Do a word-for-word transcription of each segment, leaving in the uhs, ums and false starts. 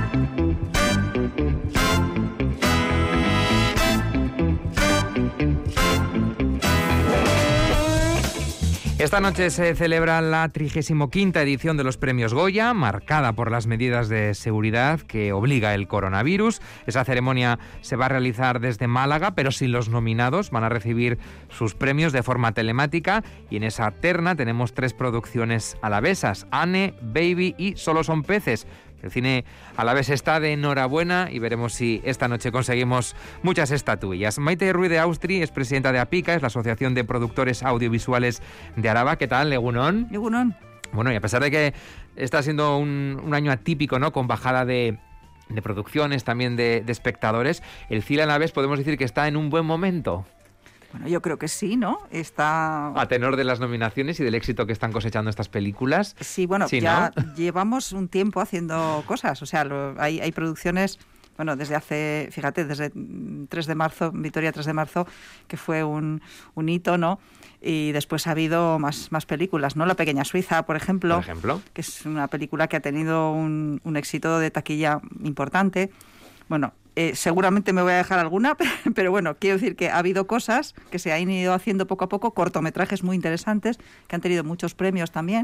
Esta noche se celebra la trigésima quinta edición de los Premios Goya, marcada por las medidas de seguridad que obliga el coronavirus. Esa ceremonia se va a realizar desde Málaga, pero sin los nominados. Van a recibir sus premios de forma telemática y en esa terna tenemos tres producciones alavesas: Anne, Baby y Solo son peces. El cine alavés está de enhorabuena y veremos si esta noche conseguimos muchas estatuillas. Maite Ruiz de Austri es presidenta de APICA, es la Asociación de Productores Audiovisuales de Araba. ¿Qué tal, Egunon? Egunon. Bueno, y a pesar de que está siendo un, un año atípico, ¿no?, con bajada de, de producciones, también de, de espectadores, el cine alavés podemos decir que está en un buen momento. Bueno, yo creo que sí, ¿no? Está... A tenor de las nominaciones y del éxito que están cosechando estas películas. Sí, bueno, sí, ya ¿no? Llevamos un tiempo haciendo cosas. O sea, lo, hay, hay producciones, bueno, desde hace, fíjate, desde tres de marzo, Vitoria tres de marzo, que fue un, un hito, ¿no? Y después ha habido más, más películas, ¿no? La Pequeña Suiza, por ejemplo, por ejemplo, que es una película que ha tenido un, un éxito de taquilla importante. Bueno, eh, seguramente me voy a dejar alguna, pero, pero bueno, quiero decir que ha habido cosas que se han ido haciendo poco a poco, cortometrajes muy interesantes, que han tenido muchos premios también.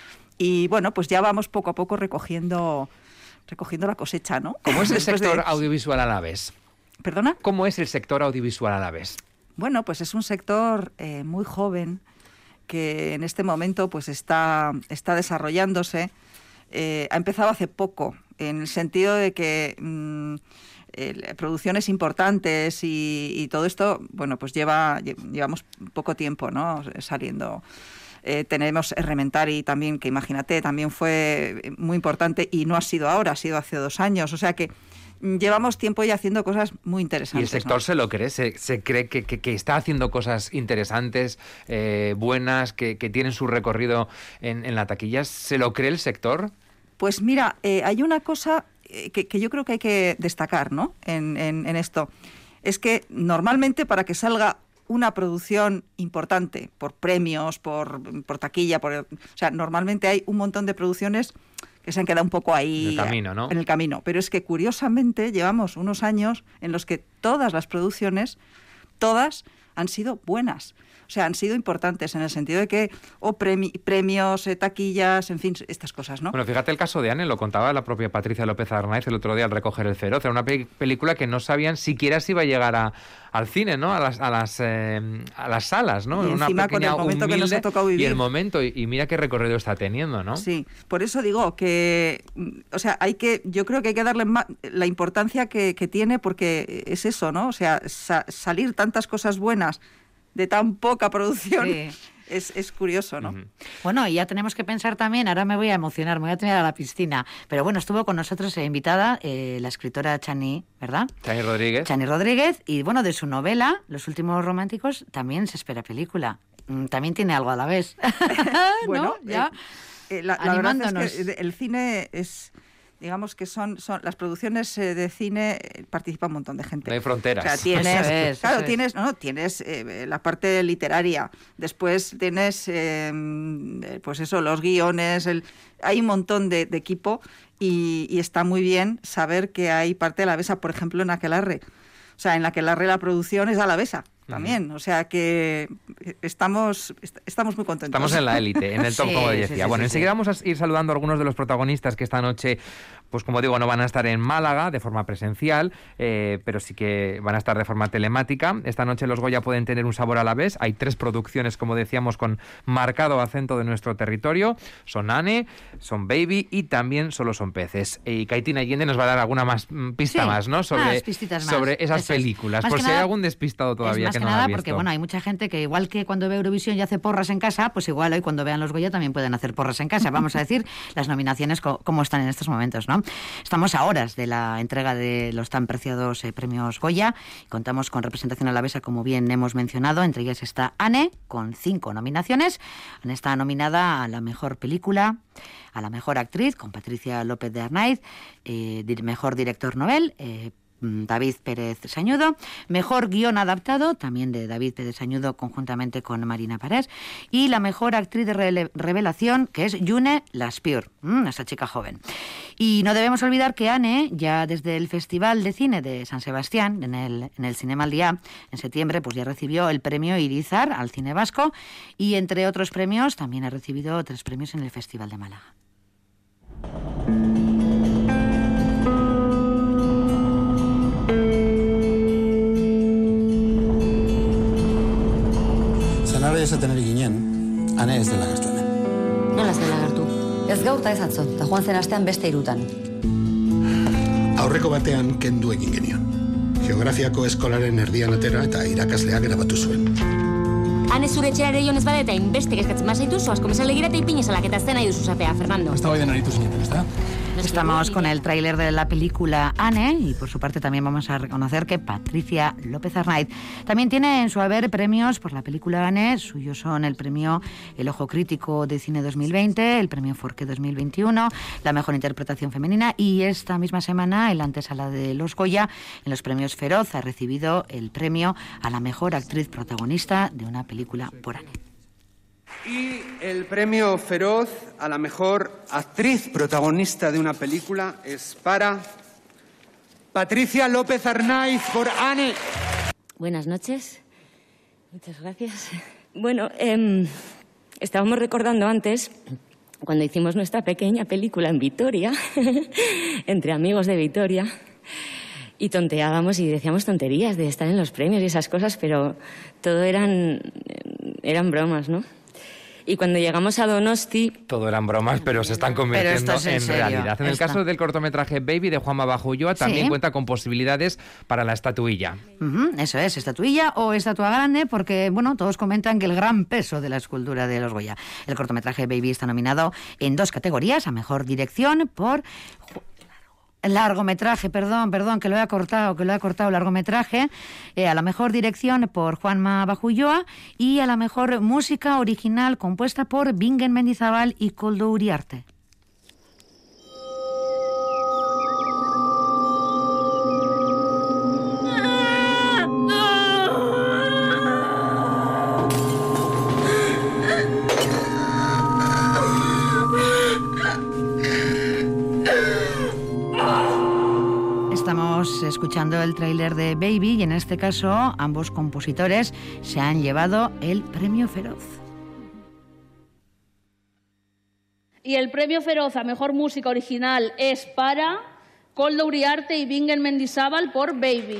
Y bueno, pues ya vamos poco a poco recogiendo, recogiendo la cosecha, ¿no? ¿Cómo es el sector de... audiovisual alavés? ¿Perdona? ¿Cómo es el sector audiovisual alavés? Bueno, pues es un sector eh, muy joven que en este momento pues está, está desarrollándose. Eh, ha empezado hace poco, en el sentido de que mmm, eh, producciones importantes y, y todo esto, bueno, pues lleva llevamos poco tiempo, ¿no?, saliendo. Eh, tenemos Errementari también, que imagínate, también fue muy importante y no ha sido ahora, ha sido hace dos años, o sea que llevamos tiempo ya haciendo cosas muy interesantes. ¿Y el sector, ¿no?, se lo cree? ¿Se, se cree que, que, que está haciendo cosas interesantes, eh, buenas, que, que tienen su recorrido en, en la taquilla? ¿Se lo cree el sector? Pues mira, eh, hay una cosa que, que yo creo que hay que destacar, ¿no?, en, en, en esto. Es que normalmente para que salga una producción importante, por premios, por, por taquilla, por, o sea, normalmente hay un montón de producciones que se han quedado un poco ahí en el camino, ¿no? En el camino. Pero es que curiosamente llevamos unos años en los que todas las producciones, todas han sido buenas. O sea, han sido importantes en el sentido de que, o premi- premios, eh, taquillas, en fin, estas cosas, ¿no? Bueno, fíjate el caso de Anne, lo contaba la propia Patricia López Arnaiz el otro día al recoger el feroz. Era una pe- película que no sabían siquiera si iba a llegar a, al cine, ¿no? A las, a las, eh, a las salas, ¿no? Y una encima con el momento que nos ha tocado vivir. Y el momento, y, y mira qué recorrido está teniendo, ¿no? Sí, por eso digo que, o sea, hay que, yo creo que hay que darle ma- la importancia que, que tiene, porque es eso, ¿no? O sea, sa- salir tantas cosas buenas de tan poca producción, sí. es, es curioso, ¿no? Uh-huh. Bueno, y ya tenemos que pensar también, ahora me voy a emocionar, me voy a tener a la piscina, pero bueno, estuvo con nosotros eh, invitada eh, la escritora Chani, ¿verdad? Chani Rodríguez. Chani Rodríguez, y bueno, de su novela, Los últimos románticos, también se espera película. Mm, también tiene algo a la vez. Bueno, ¿no? Ya eh, eh, la, la verdad es que el cine es... Digamos que son, son las producciones eh, de cine, eh, participa un montón de gente. No hay fronteras. O sea, tienes, eso es, claro, eso tienes, no, tienes eh, la parte literaria, después tienes, eh, pues eso, los guiones, el, hay un montón de, de equipo y, y está muy bien saber que hay parte alavesa, por ejemplo, en Aquelarre. O sea, en Aquelarre la producción es alavesa también, o sea que estamos estamos muy contentos. Estamos en la élite, en el top, sí, como decía. Sí, sí, bueno, sí, enseguida sí. vamos a ir saludando a algunos de los protagonistas que esta noche, pues como digo, no van a estar en Málaga de forma presencial, eh, pero sí que van a estar de forma telemática. Esta noche los Goya pueden tener un sabor a la vez. Hay tres producciones, como decíamos, con marcado acento de nuestro territorio. Son Anne, son Baby y también Solo son peces. Y Caitina Allende nos va a dar alguna más pista sí, más, ¿no? Sobre, más, sobre esas Eso películas, es. por si nada, hay algún despistado todavía es más que, que no nada la ha visto. Porque bueno, hay mucha gente que igual que cuando ve Eurovisión y hace porras en casa, pues igual hoy cuando vean los Goya también pueden hacer porras en casa. Vamos a decir las nominaciones co- cómo están en estos momentos, ¿no? Estamos a horas de la entrega de los tan preciados eh, premios Goya. Contamos con representación alavesa, como bien hemos mencionado. Entre ellas está Anne, con cinco nominaciones. Anne está nominada a la mejor película, a la mejor actriz, con Patricia López de Arnaiz, eh, mejor director novel, eh, David Pérez Sañudo. Mejor guión adaptado, también de David Pérez Sañudo, conjuntamente con Marina Parés. Y la mejor actriz de rele- revelación, que es June Laspiur, mmm, esa chica joven. Y no debemos olvidar que Anne, ya desde el Festival de Cine de San Sebastián, en el, en el Cinema al Día, en septiembre, pues ya recibió el premio Irizar al cine vasco y, entre otros premios, también ha recibido tres premios en el Festival de Málaga. Senara esaten ari ginen, Ane ez dela gertu hemen. Nola ez dela gertu? Ez gaur eta ez atzo, eta joan zen astean beste hirutan. Aurreko batean kendu egin genion. Geografiako eskolaren erdian atera eta irakasleak grabatu zuen. Ane zure etxera ere jonez bada eta inbeste eskatzen bazaitu, zoaz komisalegira eta ipinezalak eta zena iduzu zapea, Fernando. Estaba bien aritu zineten, ¿está? Estamos con el tráiler de la película Anne y por su parte también vamos a reconocer que Patricia López Arnaiz también tiene en su haber premios por la película Anne. Suyos son el premio El Ojo Crítico de Cine dos mil veinte, el premio Forqué dos mil veintiuno, la mejor interpretación femenina y esta misma semana en la antesala de los Goya, en los premios Feroz, ha recibido el premio a la mejor actriz protagonista de una película por Anne. Y el premio Feroz a la mejor actriz protagonista de una película es para Patricia López Arnaiz por Anne. Buenas noches. Muchas gracias. Bueno, eh, estábamos recordando antes, cuando hicimos nuestra pequeña película en Vitoria, entre amigos de Vitoria, y tonteábamos y decíamos tonterías de estar en los premios y esas cosas, pero todo eran, eran bromas, ¿no? Y cuando llegamos a Donosti... Todo eran bromas, pero se están convirtiendo en, en realidad. En el Esta. caso del cortometraje Baby de Juanma Bajulloa también Sí. cuenta con posibilidades para la estatuilla. Uh-huh, eso es, estatuilla o estatua grande, porque, bueno, todos comentan que el gran peso de la escultura de los Goya. El cortometraje Baby está nominado en dos categorías, a mejor dirección por... Largometraje, perdón, perdón, que lo he cortado, que lo he cortado, largometraje, eh, a la mejor dirección por Juanma Bajulloa y a la mejor música original compuesta por Bingen Mendizabal y Koldo Uriarte. Estamos escuchando el tráiler de Baby y en este caso ambos compositores se han llevado el premio Feroz. Y el premio Feroz a mejor música original es para Koldo Uriarte y Bingen Mendizabal por Baby.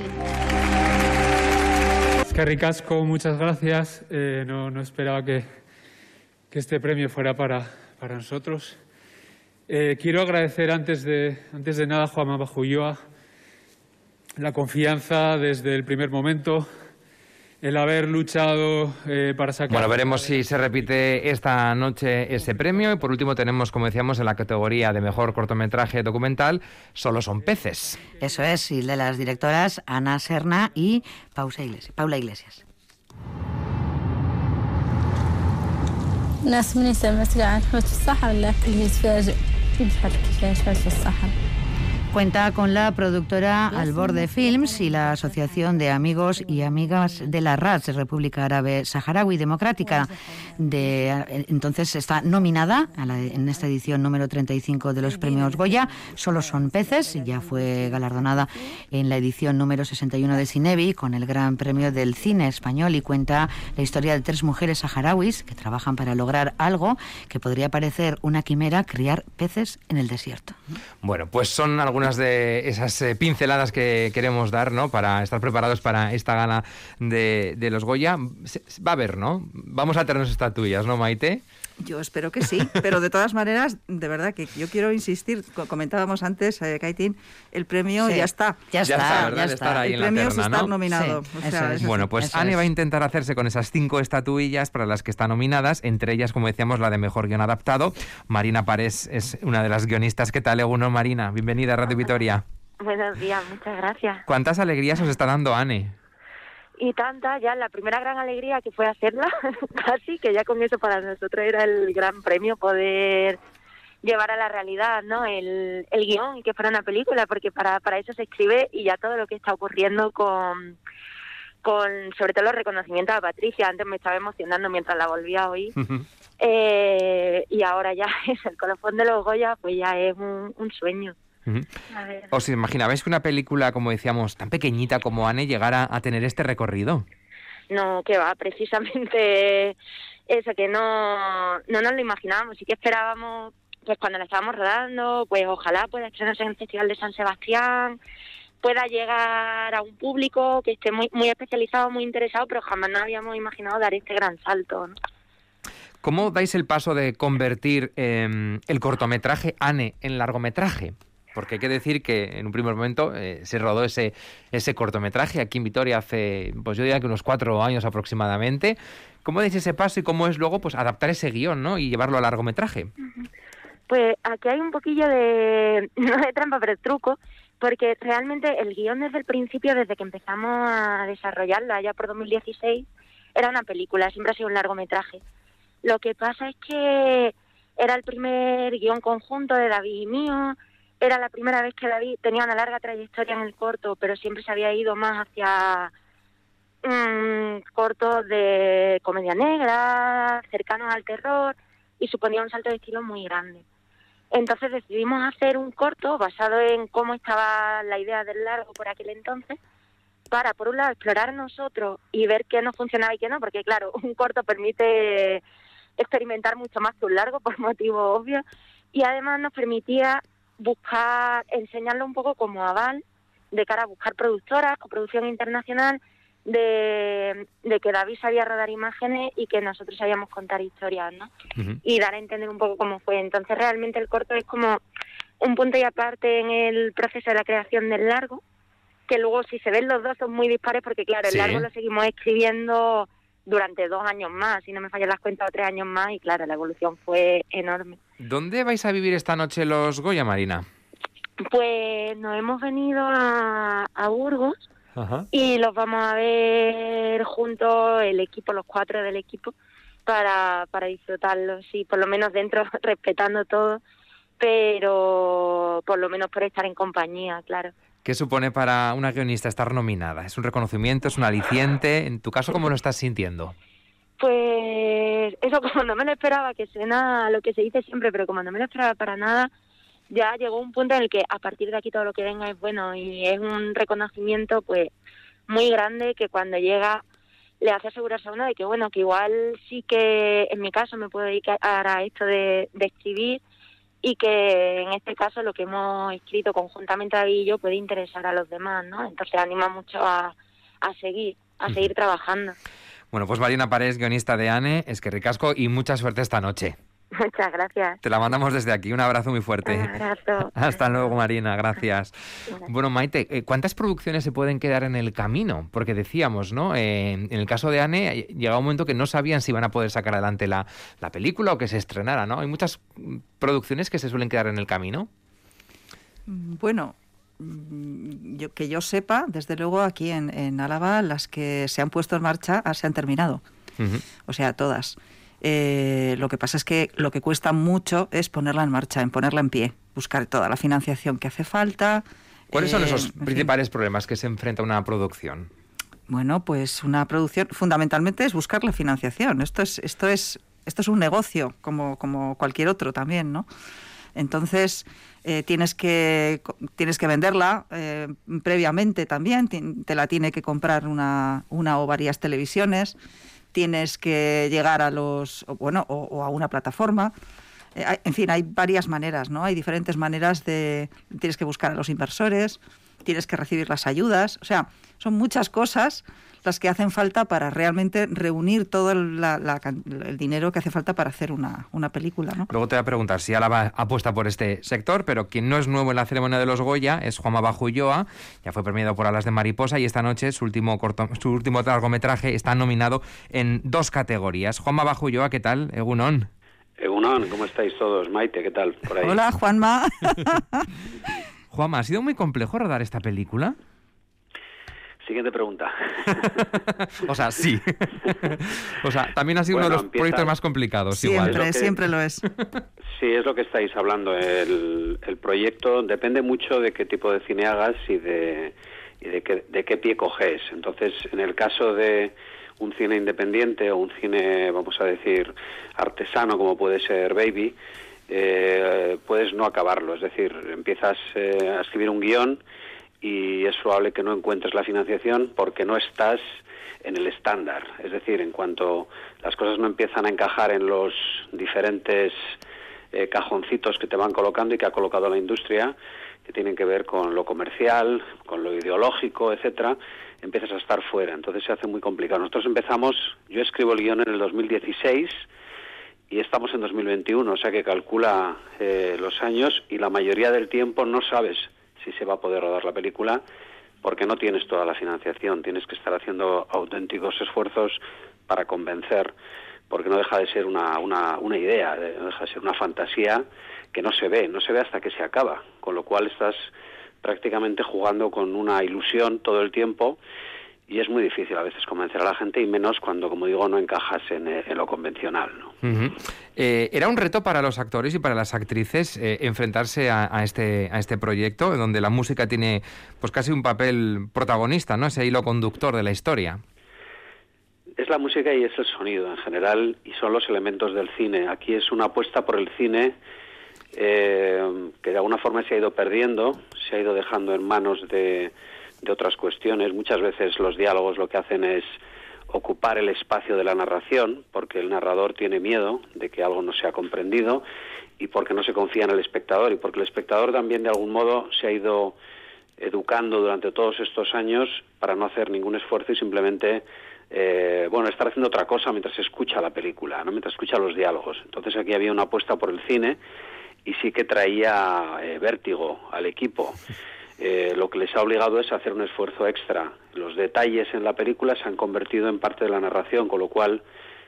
Eskerrik asko, muchas gracias. Eh, no, no esperaba que, que este premio fuera para, para nosotros. Eh, quiero agradecer antes de, antes de nada a Juanma Bajulloa la confianza desde el primer momento, el haber luchado eh, para sacar... Bueno, veremos si se repite esta noche ese premio. Y por último tenemos, como decíamos, en la categoría de mejor cortometraje documental, Solo son peces. Eso es, y de las directoras Ana Serna y Pausa Iglesias, Paula Iglesias. ناس من يسمى عن حوت الصحة ولا كل يتفاجئ يبحث كيفاش في الصحة. Cuenta con la productora Al Borde Films y la Asociación de Amigos y Amigas de la R A S, República Árabe Saharaui Democrática. De, entonces está nominada a la, en esta edición número treinta y cinco de los premios Goya. Solo son peces, ya fue galardonada en la edición número sesenta y uno de Cinebi con el Gran Premio del Cine Español y cuenta la historia de tres mujeres saharauis que trabajan para lograr algo que podría parecer una quimera: criar peces en el desierto. Bueno, pues son algunas de esas eh, pinceladas que queremos dar, ¿no?, para estar preparados para esta gala de, de los Goya. Se, va a haber, ¿no? Vamos a tener estatuillas, ¿no, Maite? Yo espero que sí, pero de todas maneras, de verdad que yo quiero insistir, comentábamos antes, eh, Kaitín, el premio Sí, ya está. Ya está, ya está, ¿verdad? ya De está. estar ahí El en la premio es terna, estar ¿no? nominado. Sí, o eso sea, es. es Bueno, así. pues Eso Anne es. va a intentar hacerse con esas cinco estatuillas para las que están nominadas, entre ellas, como decíamos, la de mejor guión adaptado. Marina Parés es una de las guionistas. ¿Qué tal, Eguno, Marina? Bienvenida a Radio Vitoria. Buenos días, muchas gracias. ¿Cuántas alegrías os está dando Anne? Y tanta, ya la primera gran alegría que fue hacerla, casi, que ya con eso para nosotros era el gran premio poder llevar a la realidad, ¿no? El, el guión y que fuera una película, porque para, para eso se escribe y ya todo lo que está ocurriendo con, con sobre todo los reconocimientos a Patricia. Antes me estaba emocionando mientras la volvía a oír. eh, y ahora ya es el colofón de los Goya, pues ya es un, un sueño. Uh-huh. ¿Os imaginabais que una película, como decíamos, tan pequeñita como Anne llegara a tener este recorrido? No, que va, precisamente eso, que no, no nos lo imaginábamos, sí que esperábamos, pues cuando la estábamos rodando, pues ojalá pueda estrenarse en el Festival de San Sebastián, pueda llegar a un público que esté muy, muy especializado, muy interesado, pero jamás nos habíamos imaginado dar este gran salto, ¿no? ¿Cómo dais el paso de convertir eh, el cortometraje Anne en largometraje? Porque hay que decir que en un primer momento eh, se rodó ese ese cortometraje aquí en Vitoria hace, pues yo diría que unos cuatro años aproximadamente. ¿Cómo dais ese paso y cómo es luego pues adaptar ese guión, ¿no? Y llevarlo a largometraje? Pues aquí hay un poquillo de, no de trampa, pero de truco, porque realmente el guión desde el principio, desde que empezamos a desarrollarlo allá por dos mil dieciséis, era una película, siempre ha sido un largometraje. Lo que pasa es que era el primer guión conjunto de David y mío. Era la primera vez que David tenía una larga trayectoria en el corto, pero siempre se había ido más hacia mmm, cortos de comedia negra, cercanos al terror, y suponía un salto de estilo muy grande. Entonces decidimos hacer un corto basado en cómo estaba la idea del largo por aquel entonces, para, por un lado, explorar nosotros y ver qué nos funcionaba y qué no, porque, claro, un corto permite experimentar mucho más que un largo, por motivos obvios, y además nos permitía buscar, enseñarlo un poco como aval de cara a buscar productoras, coproducción internacional, de, de que David sabía rodar imágenes y que nosotros sabíamos contar historias, ¿no? Uh-huh. Y dar a entender un poco cómo fue. Entonces realmente el corto es como un punto y aparte en el proceso de la creación del largo, que luego si se ven los dos son muy dispares porque claro, el sí. largo lo seguimos escribiendo durante dos años más, si no me fallan las cuentas, o tres años más, y claro, la evolución fue enorme. ¿Dónde vais a vivir esta noche los Goya, Marina? Pues nos hemos venido a, a Burgos. Ajá. Y los vamos a ver juntos, el equipo, los cuatro del equipo, para, para disfrutarlos, sí, por lo menos dentro, respetando todo, pero por lo menos por estar en compañía, claro. ¿Qué supone para una guionista estar nominada? ¿Es un reconocimiento, es un aliciente? En tu caso, ¿cómo lo estás sintiendo? Pues eso, como no me lo esperaba, que suena lo que se dice siempre, pero como no me lo esperaba para nada, ya llegó un punto en el que a partir de aquí todo lo que venga es bueno y es un reconocimiento pues muy grande que cuando llega le hace asegurarse a uno de que bueno, que igual sí que en mi caso me puedo dedicar a esto de, de escribir y que en este caso lo que hemos escrito conjuntamente David y yo puede interesar a los demás, ¿no? Entonces anima mucho a, a seguir, a uh-huh. seguir trabajando. Bueno, pues Marina Parés, guionista de Anne, es que ricasco y mucha suerte esta noche. Muchas gracias. Te la mandamos desde aquí. Un abrazo muy fuerte. Un abrazo. Hasta luego, Marina. Gracias. Gracias. Bueno, Maite, ¿cuántas producciones se pueden quedar en el camino? Porque decíamos, ¿no? Eh, en el caso de Anne, llegaba un momento que no sabían si iban a poder sacar adelante la, la película o que se estrenara, ¿no? Hay muchas producciones que se suelen quedar en el camino. Bueno, yo, que yo sepa, desde luego aquí en, en Álava, las que se han puesto en marcha se han terminado. Uh-huh. O sea, todas. Eh, lo que pasa es que lo que cuesta mucho es ponerla en marcha, en ponerla en pie, buscar toda la financiación que hace falta. ¿Cuáles eh, son esos principales fin. problemas que se enfrenta una producción? Bueno, pues una producción fundamentalmente es buscar la financiación. Esto es esto es esto es un negocio como como cualquier otro también, ¿no? Entonces eh, tienes que tienes que venderla eh, previamente también. Te la tiene que comprar una una o varias televisiones. Tienes que llegar a los, bueno, o, o a una plataforma. Eh, hay, en fin, hay varias maneras, ¿no? Hay diferentes maneras de... Tienes que buscar a los inversores, tienes que recibir las ayudas. O sea, son muchas cosas las que hacen falta para realmente reunir todo el, la, la, el dinero que hace falta para hacer una, una película, ¿no? Luego te voy a preguntar si Álava apuesta por este sector, pero quien no es nuevo en la ceremonia de los Goya es Juanma Bajo Ulloa. Ya fue premiado por Alas de Mariposa y esta noche su último corto, su último largometraje está nominado en dos categorías. Juanma Bajo Ulloa, ¿qué tal? Egunon. Egunon, ¿cómo estáis todos? Maite, ¿qué tal? Por ahí. Hola, Juanma. Juanma, ¿ha sido muy complejo rodar esta película? Siguiente pregunta. O sea, sí. O sea, también ha sido bueno, uno de los empieza... proyectos más complicados. Siempre, igual. que... siempre lo es. Sí, es lo que estáis hablando. El, el proyecto depende mucho de qué tipo de cine hagas y de, y de, qué, de qué pie coges. Entonces, en el caso de un cine independiente o un cine, vamos a decir, artesano, como puede ser Baby, eh, puedes no acabarlo. Es decir, empiezas eh, a escribir un guión y es probable que no encuentres la financiación porque no estás en el estándar. Es decir, en cuanto las cosas no empiezan a encajar en los diferentes eh, cajoncitos que te van colocando y que ha colocado la industria, que tienen que ver con lo comercial, con lo ideológico, etcétera, empiezas a estar fuera. Entonces se hace muy complicado. Nosotros empezamos, yo escribo el guión en el dos mil dieciséis y estamos en dos mil veintiuno, o sea que calcula eh, los años y la mayoría del tiempo no sabes si se va a poder rodar la película, porque no tienes toda la financiación, tienes que estar haciendo auténticos esfuerzos para convencer, porque no deja de ser una, una, una idea, no deja de ser una fantasía que no se ve, no se ve hasta que se acaba, con lo cual estás prácticamente jugando con una ilusión todo el tiempo y es muy difícil a veces convencer a la gente y menos cuando, como digo, no encajas en, en lo convencional, ¿no? Uh-huh. Eh, ¿Era un reto para los actores y para las actrices eh, enfrentarse a, a, este, a este proyecto, donde la música tiene pues casi un papel protagonista, ¿no? Ese hilo conductor de la historia. Es la música y es el sonido en general, y son los elementos del cine. Aquí es una apuesta por el cine eh, que de alguna forma se ha ido perdiendo, se ha ido dejando en manos de, de otras cuestiones. Muchas veces los diálogos lo que hacen es ocupar el espacio de la narración, porque el narrador tiene miedo de que algo no sea comprendido y porque no se confía en el espectador, y porque el espectador también de algún modo se ha ido educando durante todos estos años para no hacer ningún esfuerzo y simplemente eh, bueno, estar haciendo otra cosa mientras escucha la película, ¿no? Mientras escucha los diálogos. Entonces aquí había una apuesta por el cine y sí que traía eh, vértigo al equipo. Eh, lo que les ha obligado es a hacer un esfuerzo extra. Los detalles en la película se han convertido en parte de la narración, con lo cual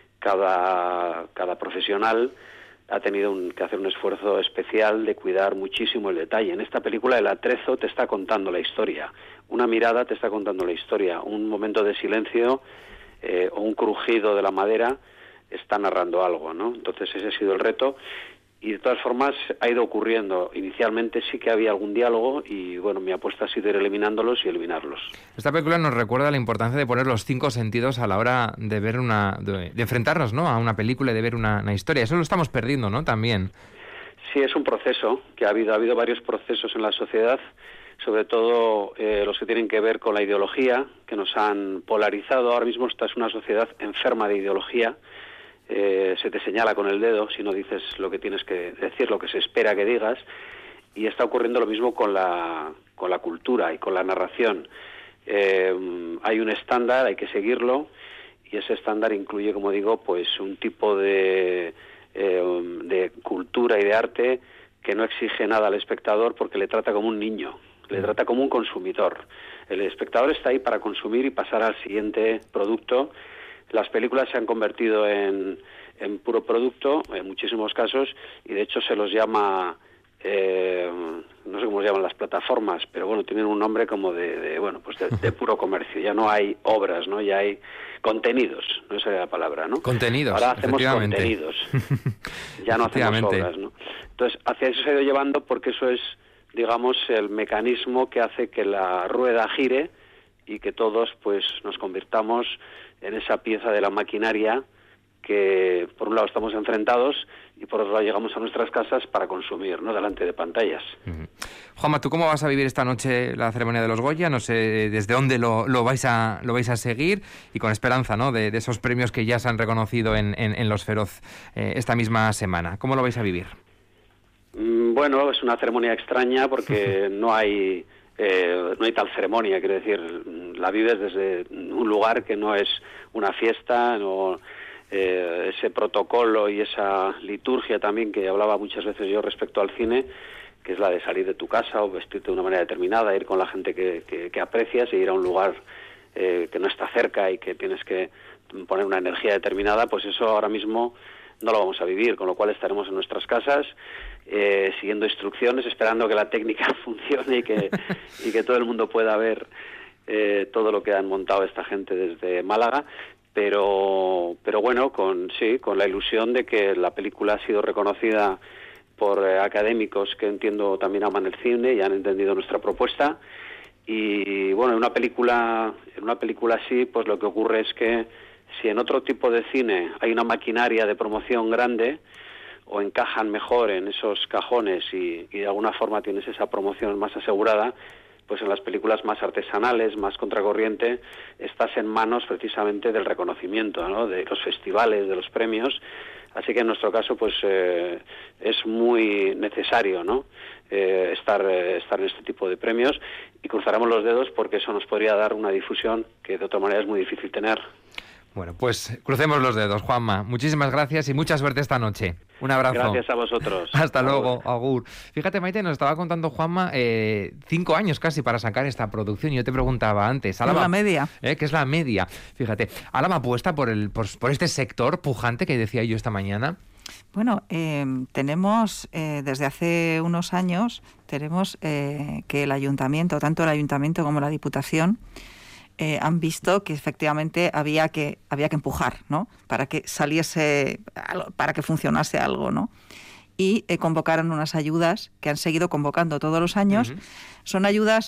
cada, cada profesional ha tenido un, que hacer un esfuerzo especial de cuidar muchísimo el detalle. En esta película el atrezo te está contando la historia, una mirada te está contando la historia, un momento de silencio eh, o un crujido de la madera está narrando algo, ¿no? Entonces ese ha sido el reto. Y de todas formas ha ido ocurriendo. Inicialmente sí que había algún diálogo y bueno, mi apuesta ha sido ir eliminándolos y eliminarlos. Esta película nos recuerda la importancia de poner los cinco sentidos a la hora de ver una, de, de enfrentarnos, ¿no?, a una película y de ver una, una historia. Eso lo estamos perdiendo, ¿no?, también. Sí, es un proceso que ha habido, ha habido varios procesos en la sociedad, sobre todo eh, los que tienen que ver con la ideología, que nos han polarizado. Ahora mismo esta es una sociedad enferma de ideología. Eh, se te señala con el dedo si no dices lo que tienes que decir, lo que se espera que digas, y está ocurriendo lo mismo con la, con la cultura y con la narración. Eh, hay un estándar, hay que seguirlo, y ese estándar incluye, como digo, pues un tipo de, eh, de cultura y de arte que no exige nada al espectador porque le trata como un niño, le trata como un consumidor. El espectador está ahí para consumir y pasar al siguiente producto. Las películas se han convertido en, en puro producto en muchísimos casos y de hecho se los llama, eh, no sé cómo se llaman las plataformas, pero bueno, tienen un nombre como de, de bueno, pues de, de puro comercio. Ya no hay obras, ¿no? Ya hay contenidos, no esa es la palabra, ¿no? Contenidos, ahora hacemos efectivamente. contenidos, ya no hacemos obras, ¿no? Entonces, hacia eso se ha ido llevando porque eso es, digamos, el mecanismo que hace que la rueda gire y que todos, pues, nos convirtamos en esa pieza de la maquinaria que por un lado estamos enfrentados y por otro lado llegamos a nuestras casas para consumir, ¿no?, delante de pantallas. Uh-huh. Juanma, ¿tú cómo vas a vivir esta noche la ceremonia de los Goya? No sé desde dónde lo, lo vais a lo vais a seguir y con esperanza, ¿no?, de, de esos premios que ya se han reconocido en, en, en Los Feroz eh, esta misma semana. ¿Cómo lo vais a vivir? Mm, bueno, es una ceremonia extraña porque no hay... Eh, no hay tal ceremonia, quiero decir, la vives desde un lugar que no es una fiesta, no, eh, ese protocolo y esa liturgia también que hablaba muchas veces yo respecto al cine, que es la de salir de tu casa o vestirte de una manera determinada, ir con la gente que, que, que aprecias e ir a un lugar eh, que no está cerca y que tienes que poner una energía determinada, pues eso ahora mismo no lo vamos a vivir, con lo cual estaremos en nuestras casas eh, siguiendo instrucciones, esperando que la técnica funcione y que, y que todo el mundo pueda ver eh, todo lo que han montado esta gente desde Málaga, pero pero bueno, con sí, con la ilusión de que la película ha sido reconocida por eh, académicos que entiendo también aman el cine y han entendido nuestra propuesta. Y bueno, en una película en una película así, pues lo que ocurre es que si en otro tipo de cine hay una maquinaria de promoción grande, o encajan mejor en esos cajones y, y de alguna forma tienes esa promoción más asegurada, pues en las películas más artesanales, más contracorriente, estás en manos precisamente del reconocimiento, ¿no?, de los festivales, de los premios. Así que en nuestro caso, pues eh, es muy necesario, ¿no?, eh, estar, eh, estar en este tipo de premios, y cruzaremos los dedos porque eso nos podría dar una difusión que de otra manera es muy difícil tener. Bueno, pues crucemos los dedos, Juanma. Muchísimas gracias y mucha suerte esta noche. Un abrazo. Gracias a vosotros. Hasta luego, agur. Fíjate, Maite, nos estaba contando Juanma eh, cinco años casi para sacar esta producción. Y yo te preguntaba antes, Álava, la media. Eh, ¿Qué es la media? Fíjate, Álava apuesta por, el, por, por este sector pujante que decía yo esta mañana. Bueno, eh, tenemos eh, desde hace unos años, tenemos eh, que el ayuntamiento, tanto el ayuntamiento como la Diputación, Eh, han visto que efectivamente había que había que empujar, ¿no?, para que saliese, para que funcionase algo, ¿no? Y eh, convocaron unas ayudas que han seguido convocando todos los años. Uh-huh. Son ayudas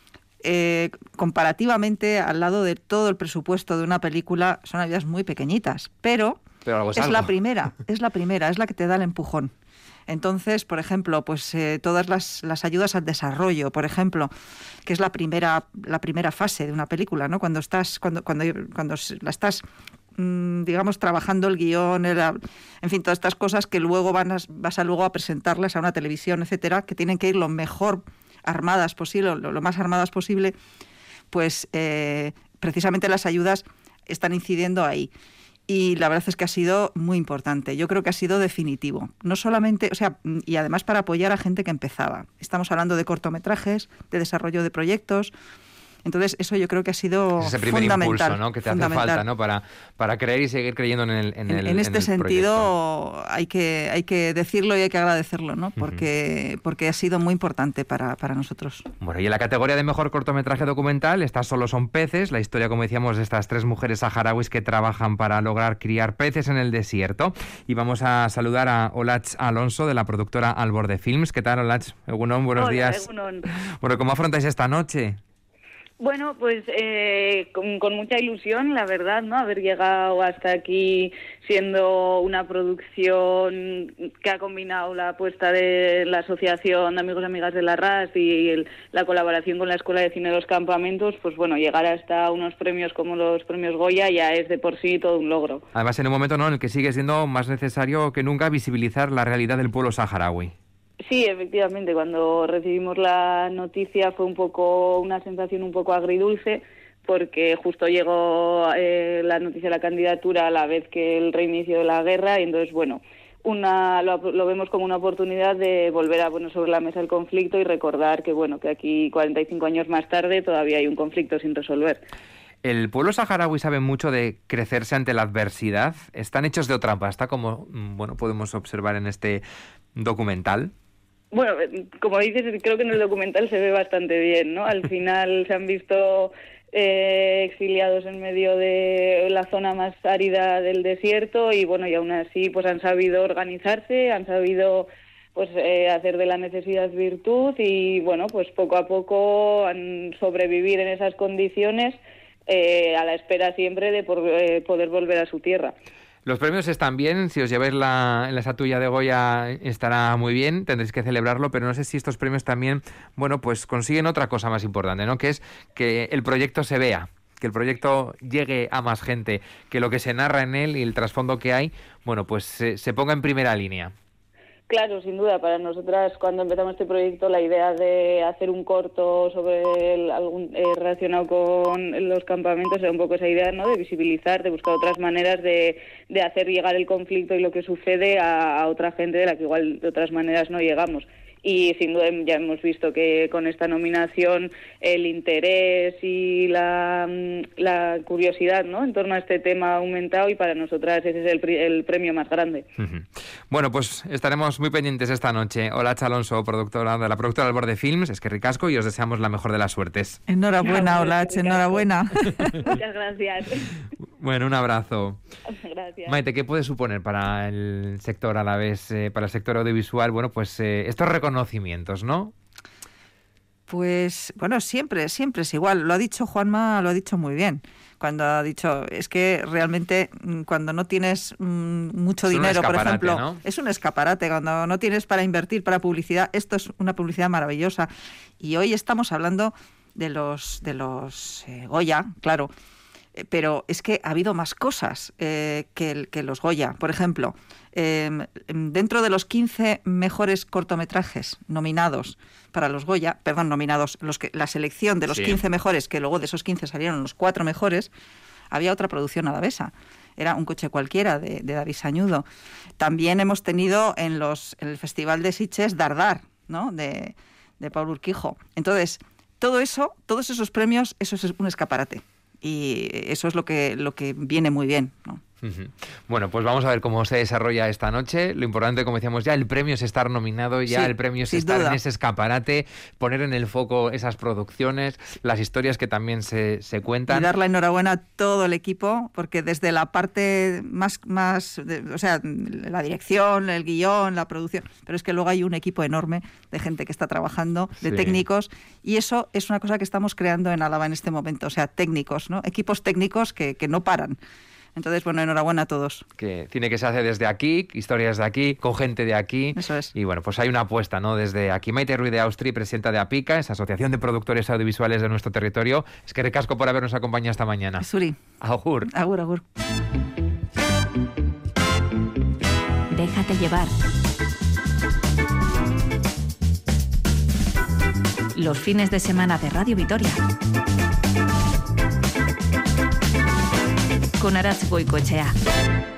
eh, comparativamente al lado de todo el presupuesto de una película, son ayudas muy pequeñitas, pero, pero algo es, es algo. la primera, es la primera, es la que te da el empujón. Entonces, por ejemplo, pues eh, todas las, las ayudas al desarrollo, por ejemplo, que es la primera la primera fase de una película, ¿no? Cuando estás cuando cuando cuando la estás mmm, digamos trabajando el guión, el, en fin, todas estas cosas que luego van a, vas a luego a presentarlas a una televisión, etcétera, que tienen que ir lo mejor armadas posible, lo, lo más armadas posible, pues eh, precisamente las ayudas están incidiendo ahí. Y la verdad es que ha sido muy importante. Yo creo que ha sido definitivo. No solamente, o sea, y además para apoyar a gente que empezaba. Estamos hablando de cortometrajes, de desarrollo de proyectos. Entonces, eso yo creo que ha sido ese primer impulso, ¿no?, que te hace falta, ¿no?, para, para creer y seguir creyendo en el En, el, en este en el sentido hay que, hay que decirlo y hay que agradecerlo, ¿no?, porque, uh-huh. porque ha sido muy importante para, para nosotros. Bueno, y en la categoría de mejor cortometraje documental está Solo son peces, la historia, como decíamos, de estas tres mujeres saharauis que trabajan para lograr criar peces en el desierto. Y vamos a saludar a Olatz Alonso, de la productora Al Borde Films. ¿Qué tal, Olatz? Egunon, buenos Hola, días. Egunon. Bueno, ¿cómo afrontáis esta noche? Bueno, pues eh, con, con mucha ilusión, la verdad, ¿no? Haber llegado hasta aquí siendo una producción que ha combinado la apuesta de la Asociación de Amigos y Amigas de la R A S y el, la colaboración con la Escuela de Cine de los Campamentos, pues bueno, llegar hasta unos premios como los premios Goya ya es de por sí todo un logro. Además, en un momento, ¿no?, en el que sigue siendo más necesario que nunca visibilizar la realidad del pueblo saharaui. Sí, efectivamente, cuando recibimos la noticia fue un poco una sensación un poco agridulce, porque justo llegó eh, la noticia de la candidatura a la vez que el reinicio de la guerra, y entonces, bueno, una lo, lo vemos como una oportunidad de volver a poner sobre la mesa el conflicto y recordar que, bueno, que aquí cuarenta y cinco años más tarde todavía hay un conflicto sin resolver. El pueblo saharaui sabe mucho de crecerse ante la adversidad. ¿Están hechos de otra pasta, como bueno podemos observar en este documental? Bueno, como dices, creo que en el documental se ve bastante bien, ¿no? Al final se han visto eh, exiliados en medio de la zona más árida del desierto y, bueno, y aún así pues han sabido organizarse, han sabido pues eh, hacer de la necesidad virtud y, bueno, pues poco a poco han sobrevivir en esas condiciones eh, a la espera siempre de por, eh, poder volver a su tierra. Los premios están bien, si os lleváis la, la estatuilla de Goya estará muy bien, tendréis que celebrarlo, pero no sé si estos premios también, bueno, pues consiguen otra cosa más importante, ¿no?, que es que el proyecto se vea, que el proyecto llegue a más gente, que lo que se narra en él y el trasfondo que hay, bueno, pues se, se ponga en primera línea. Claro, sin duda. Para nosotras, cuando empezamos este proyecto, la idea de hacer un corto sobre el, algún eh, relacionado con los campamentos era un poco esa idea, ¿no?, de visibilizar, de buscar otras maneras de, de hacer llegar el conflicto y lo que sucede a, a otra gente de la que igual de otras maneras no llegamos. y sin duda ya hemos visto que con esta nominación el interés y la, la curiosidad, ¿no?, en torno a este tema ha aumentado, y para nosotras ese es el, el premio más grande. Uh-huh. Bueno, pues estaremos muy pendientes esta noche. Olacha Alonso, productora de la productora Al Borde Films, es que ricasco, y os deseamos la mejor de las suertes. Enhorabuena, Olacha, enhorabuena. Muchas gracias. Bueno, un abrazo. Gracias. Maite, ¿qué puede suponer para el sector a la vez, eh, para el sector audiovisual, bueno, pues eh, estos reconocimientos, ¿no? Pues, bueno, siempre, siempre es igual. Lo ha dicho Juanma, lo ha dicho muy bien. Cuando ha dicho, es que realmente cuando no tienes mmm, mucho es dinero, por ejemplo, ¿no? Es un escaparate. Cuando no tienes para invertir para publicidad, esto es una publicidad maravillosa. Y hoy estamos hablando de los, de los eh, Goya, claro. Pero es que ha habido más cosas eh, que, que los Goya. Por ejemplo, eh, dentro de los quince mejores cortometrajes nominados para los Goya, perdón, nominados, los que, la selección de los sí. quince mejores, que luego de esos quince salieron los cuatro mejores, había otra producción alavesa. Era Un coche cualquiera, de, de David Sañudo. También hemos tenido en, los, en el Festival de Sitges Dardar, ¿no?, de, de Paul Urquijo. Entonces, todo eso, todos esos premios, eso es un escaparate. Y eso es lo que, lo que viene muy bien, ¿no? Uh-huh. Bueno, pues vamos a ver cómo se desarrolla esta noche. Lo importante, como decíamos ya, el premio es estar nominado, ya sí, el premio es estar duda. en ese escaparate, poner en el foco esas producciones, las historias que también se, se cuentan. Y dar la enhorabuena a todo el equipo, porque desde la parte más, más de, o sea, la dirección, el guión, la producción, pero es que luego hay un equipo enorme de gente que está trabajando, de sí. técnicos, y eso es una cosa que estamos creando en Álava en este momento, o sea, técnicos, ¿no? Equipos técnicos que, que no paran. Entonces, bueno, enhorabuena a todos. Que cine que se hace desde aquí, historias de aquí, con gente de aquí. Eso es. Y bueno, pues hay una apuesta, ¿no? Desde aquí, Maite Ruiz de Austri, presidenta de APICA, esa asociación de productores audiovisuales de nuestro territorio. Es que ricasco por habernos acompañado esta mañana. Suri. Agur. Agur, agur. Déjate llevar. Los fines de semana de Radio Vitoria. Con Arantz Goikoetxea.